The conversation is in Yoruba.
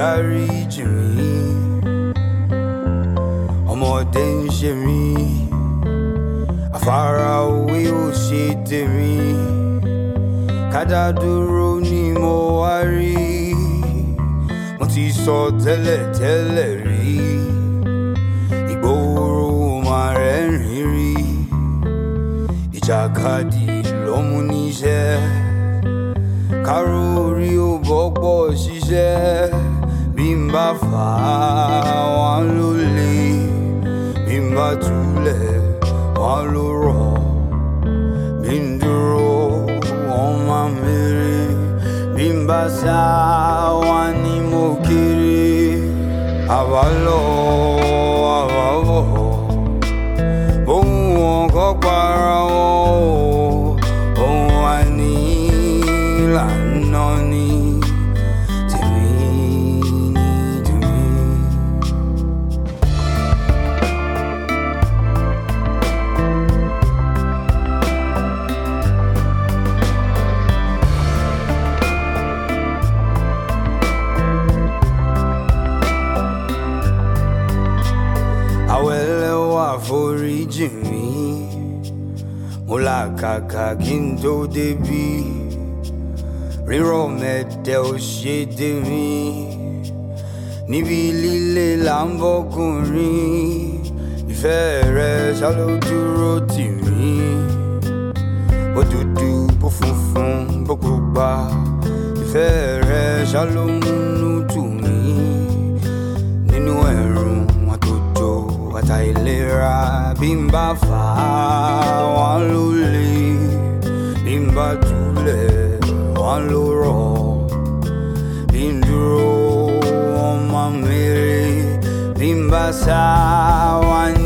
dáríjì mí ọmọdé ń ṣe mí àfarawé ò ṣe tèmi kádà dúró ni mo wá rí mo ti sọ tẹ́lẹ̀ tẹ́lẹ̀ rí ìgboro máa rẹ́rìn rí ìjàkadì ló mú níṣẹ́ kárò orí ò bọ́pọ̀ ṣiṣẹ́ bí n bá fà á wọn ló le bí n bá túlẹ̀ wọn ló rọ̀ bí n dúró wọn máa mèrè bí n bá sá wọn ni mo kéré àwa lọ àwa bọ̀ ohun wọn kọ́ para wọn ohun wa ní ìlànà ni tèmi ní tèmi. Àwẹ̀lẹ́wà foríjì mi mo làkàkà kí n tó débí rírọ̀ mẹ́tẹ̀ ò ṣe dé mi níbi líle là ń bọ́kùnrin ìfẹ́ rẹ̀ ṣá ló dúró tì mí bó dúdú bó funfun bó pupa ìfẹ́ rẹ̀ ṣá ló múnú tù mí nínú ẹ̀rùn àtòjò àtàìlera bí n bá fà á wọn ló le bí n bá túlẹ̀ wọn ló rọ̀ bí n dúró wọn máa mèrè bí n bá sá wọn